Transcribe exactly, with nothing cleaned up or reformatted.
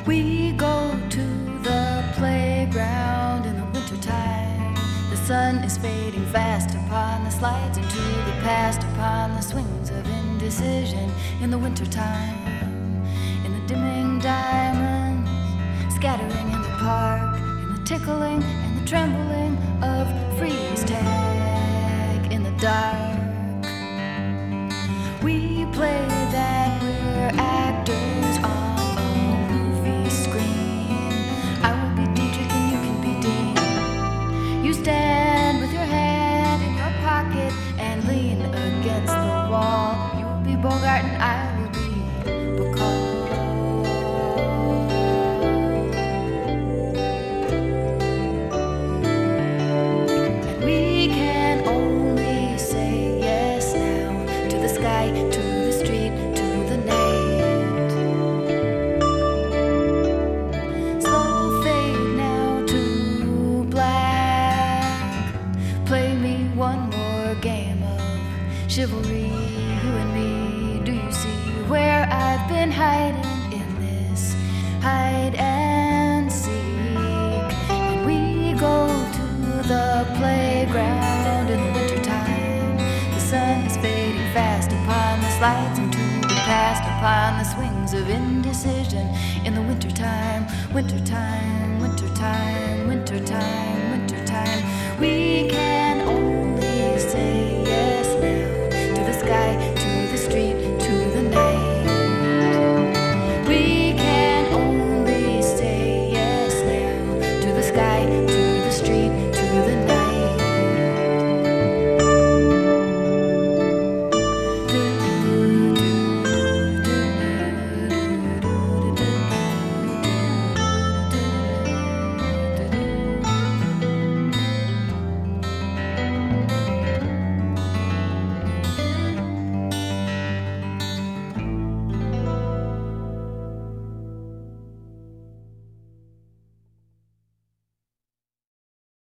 We go to the playground in the wintertime. The sun is fading fast upon the slides into the past, upon the swings of indecision in the wintertime. In the dimming diamonds scattering in the park, in the tickling and the trembling of freeze tag in the dark. We play that we're actors on a movie screen. I will be Dietrich and you can be Dean. You stand with your hand in your pocket and lean against the wall. You will be Bogart and I will be Bacall. And we can only say yes now to the sky, to the street, to the night. Slow fade now to black. Play me one more game of chivalry, you and me. Do you see where I've been hiding in this hide and seek? And we go to the playground in the wintertime. The sun is fading fast upon the slides into the past, upon the swings of indecision in the wintertime. Wintertime, wintertime, wintertime, wintertime. We can only